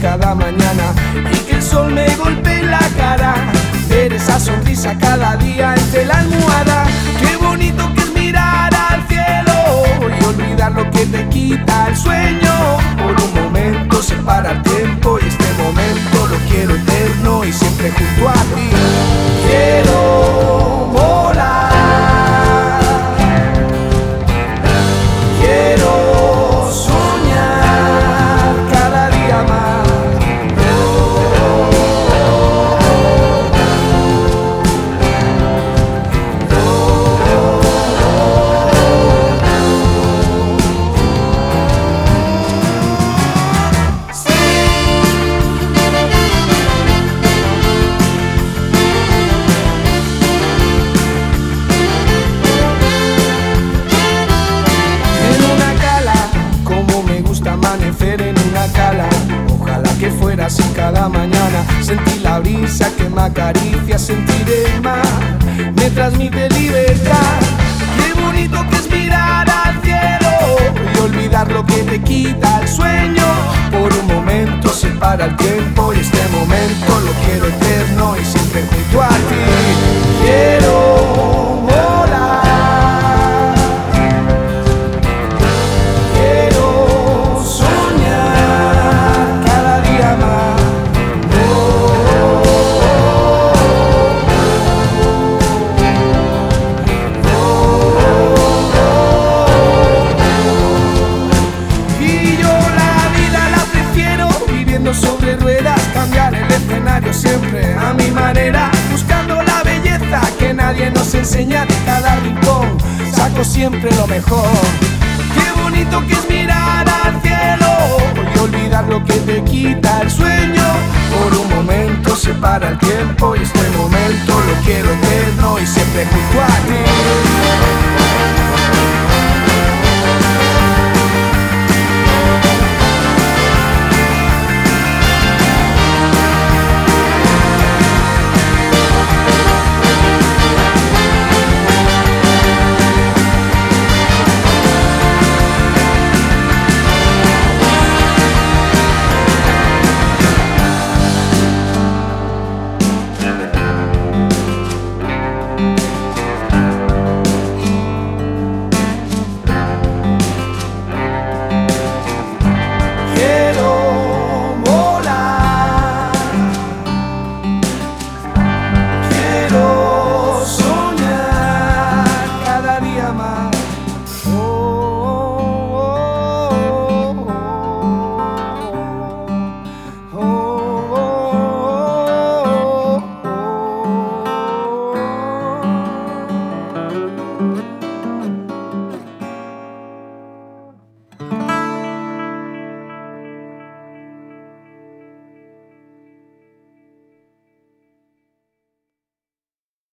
cada mañana y que el sol me golpee la cara. Ver esa sonrisa cada día entre la almohada. Qué bonito que es mirar al cielo y olvidar lo que te quita el sueño. Por un momento se para el tiempo y este momento lo quiero eterno y siempre junto a ti. Quiero volar, quiero soñar cada día más. Amanecer en una cala, ojalá que fuera así cada mañana. Sentir la brisa que me acaricia, sentir el mar, me transmite libertad. Qué bonito que es mirar al cielo y olvidar lo que te quita el sueño. Por un momento se para el tiempo y este momento lo quiero eterno y siempre junto a ti. Quiero volar, sobre ruedas, cambiar el escenario siempre a mi manera, buscando la belleza que nadie nos enseña. De cada rincón saco siempre lo mejor. Qué bonito que es mirar al cielo y olvidar lo que te quita el sueño. Por un momento se para el tiempo y este momento lo quiero eterno y siempre junto a ti.